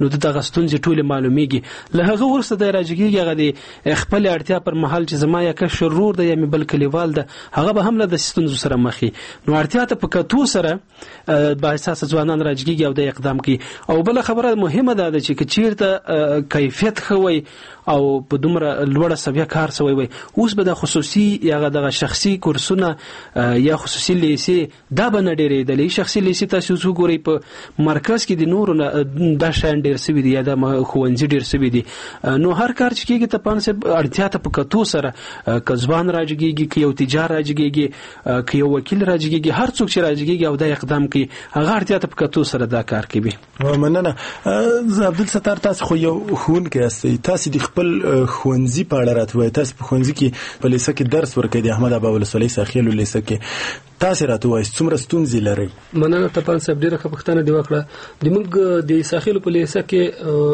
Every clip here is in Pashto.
نو دغه ستونزې ټولې معلومیږي. له هغه وروسته د راجګیږي هغه د خپل اړتیا پر مهال چې زما یا کشر ورور دی یا مې بل کلیوال ده هغه به هم له د ستونزو سره مخ وي. نو اړتیا ته په کتو سره با اساس ځوانان راجګیږي او د اقدام کوي. او بل خبره مهمه ده چې چیرته کیفیت خوي او په دومره لوړه سویه کار سوی وي اوس به د خصوصي یا د شخصي کورسونه یا خصوصي لیسې دا به نه ډېرېدلې. شخصي لیسې تاسو وګورئ په مرکز کې د نورو دا شیان ډېر سوي دي یا د ښوونځي ډېر سوي دي. نو هر کار چې کېږي ته پانسه اړتیا ته په کتو سره که ځوان راجګېږي که یو تجار راجګېږي که یو وکیل راجګېږي هر څوک چې راجګېږي او دا اقدام کوي هغه اړتیا ته په کتو سره دا کار کوي. مننه. عبدالستار تاسو خو یو ښوونکی یاستئ، تاسو د خپل ښوونځي په اړه راته وایئ. تاسو په ښوونځي کې په لیسه کې درس ورکوئ د احمد ابا ولسوالۍ ساخیلو لیسه کې. تاسو راته وایئ څومره ستونزې لرئ؟ مننه طبعا صاحب ډیره ښه پوښتنه دی وکړه. د موږ د ساحل په لیسه کې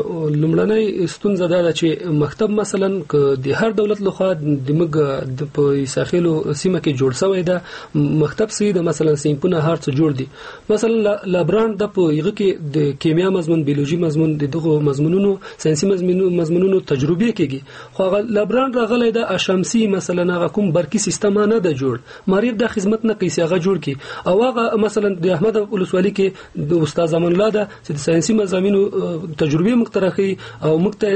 لومړنۍ ستونزه دا ده چې مکتب مثلا که د هر دولت لخوا د موږ په ساحل سیمه کې جوړ شوی ده مکتب سي د مثلا سیمپونه هر څه جوړ دي. مثلا لابرانډ د په یغه کې د کیمیا مضمون بیولوژي مضمون دغه مضمونونو ساينسي مضمونونو تجربه کېږي. خو لابرانډ راغلی د اشمسي مثلا هغه کوم برقي سیستم نه ده جوړ مریب د خدمت نه کوي هغه جوړ کی او هغه مثلا د احمد ولسوالۍ کې د استاد زمان الله ده چې د ساينسي مضامینو تجربه مخترخي او مکته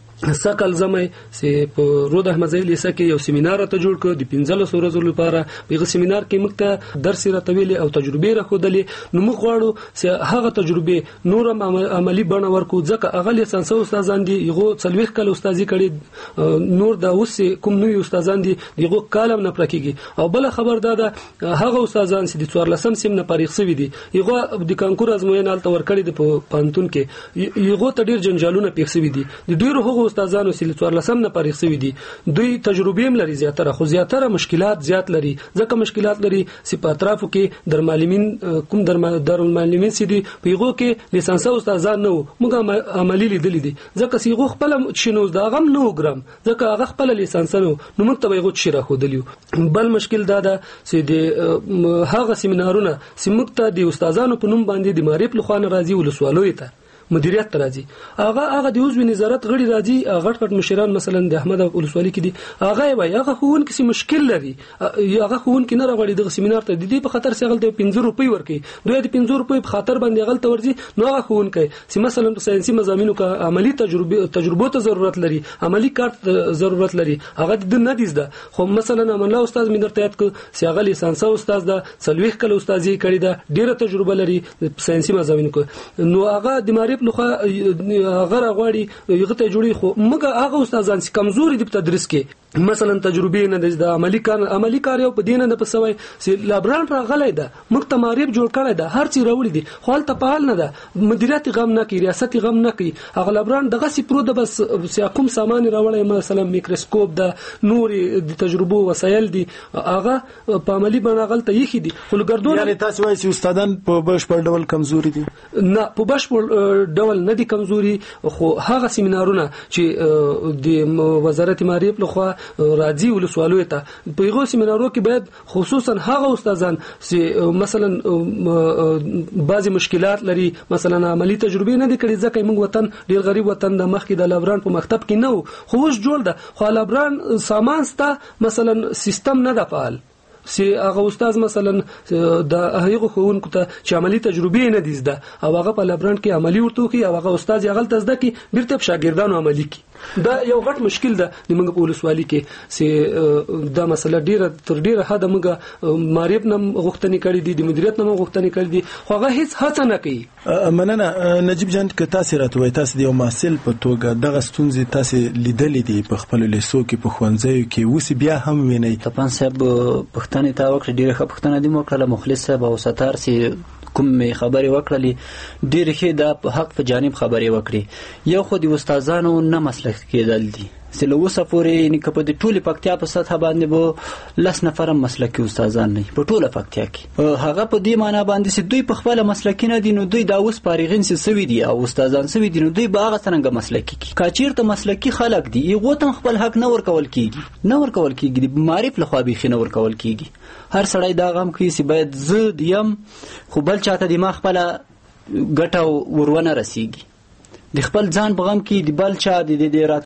سکل زمای سي په رود احمدزي لیسه کې یو سیمینار ته جوړ کړ د 15 ورځو لپاره. په سیمینار کې مکته درس راتویل او تجربه راخودلې. نو موږ غواړو چې هغه تجربه نور عملی بڼه ورکو ځکه هغه لیسانس استادان دي یغه څلويخ کله استادي کړي نور دا اوس کوم نوې استادان دي یغه کالم نه پرکېږي. او بل خبر ده هغه استادان چې د 14 سیم نه پاریخ سوي دي یغه د کانکور ازموینه تل ورکړي د پانتون کې یغه تډیر جنجالونه پیښ سوي دي. د ډیرو هغه استادانو سیل 14 نه پاریخ سوي دي دوی تجربه هم لري زیاتره خو زیاتره مشکلات زیات لري. ځکه مشکلات لري چې په اطرافو کې درمعلمین کوم درمعلمین سي دي پیغو کې لیسانس استادان نو موږ عملی لیدل دي ځکه چې غو خپل شنو دا غم 9 ګرام ځکه هغه خپل لیسانس نو موږ ته یو شي راخودلیو. بل مشکل دا ده چې د هغه سیمینارونه چې موږ ته د استادانو په نوم باندې د معرف لخوانه راځي ولسوالۍ ته مدیریت راځي هغه د عضو نظارت غړي راځي غټ مشران مثلا د احمد ولسوالۍ کې دي هغه وای هغه خون کې مشکل لري هغه خون کې نه راغړي د سیمینار ته د دې په خاطر سیغل د 15 روپۍ ورکي دوی د 15 روپۍ په خاطر باندې غلط ورځي. نو هغه خون کوي چې مثلا ساينسي مضامینو کا عملی تجربه ته ضرورت لري عملی کارت ضرورت لري هغه د نه ديزده. خو مثلا امنله استاد مې درته یاد ک چې هغه لیسانس استاد ده څلويخ کله استادي کړی ده ډیره تجربه لري ساينسي مضامینو کو. نو هغه د معرف لخوا غره غواړي یغه ته جوړي خو مګه هغه استادان چې کمزوري دي په تدریس کې مثلا تجربه نه د عملی کار یو په دینه نه پسوي چې لابرانټ راغلی ده موږ تمارب جوړ کړی ده هر څه راوړي دي خو حالت په حال نه ده مدیریت غم نه کوي ریاست غم نه کوي هغه لابرانټ دغه سي پرو ده بس کوم سامان راوړي مثلا میکروسکوپ ده نور د تجربه وسایل دي هغه په عملی باندې غلطه یخي دي خو ګردون یعنی تاسو وایي چې استادان په بشپړ ډول کمزوري دي؟ نه په بشپړ ډول نه دي کمزوري خو هغه سیمینارونه چې د وزارت معرف لخوا راځي ولسوالۍ ته په یو سیمینارو کې باید خصوصا هغه استادان چې مثلا بعضی مشکلات لري مثلا عملی تجربه نه دي کړي ځکه موږ وطن ډیر غریب وطن د مخ کې د لابران په مکتب کې نه خو اوس جوړ ده خو لابران سامان ستا مثلا سیستم نه ده فعال سی هغه استاد مثلا د هغه خوونکو ته چې عملی تجربه نه دي زده او هغه په لابرانټ کې عملی ورته کوي او هغه استاد یې غلط زده کی بیرته شاګردانو عملی کی دا یو غټ مشکل ده د موږ په ولسوالۍ کې چې دا مسله ډیره تر ډیره حد موږ معرف نه غوښتنې کړې دي د مدیریت نه غوښتنې کړې دي خو هغه هیڅ هڅه نه کوي. مننه نجیب جان که تاسو راته وایي تاسو د یو محصل په توګه دغه ستونزې تاسو لیدلې دي په خپل لیسو کې په ښوونځیو کې اوس بیا هم ویني؟ طبعا صاحب پښتنې تا وکړه ډیره ښه پښتنه دي مو کړله مخلص صاحب او ستار سي کوم خبرې وکړلې ډېر ښه د حق په جانب خبرې وکړي. یو خو د استادانو نه مسلک کېدل دي چې له اوسه پورې یعنې که په د ټولې پکتیا په سطحه باندې به 10 نفر مسلکي استادان نه په ټوله پکتیا کې هغه په دې معنا باندې چې دوی په خپله مسلکي نه دي نو دوی دا اوس فارغین سوي دي او استادان سوي دي نو دوی به هغه څرنګه مسلکي کړي که چېرته مسلکي خلک دي هغو ته خپل حق نه ورکول کېږي د معرف لخوا بیخي نه ورکول کېږي. هر سړی دا غم کوي چې باید زه یم خو بل چاته د ما خپله ګټه ورونه رسیږي د خپل ځان په غم کې د بل چا د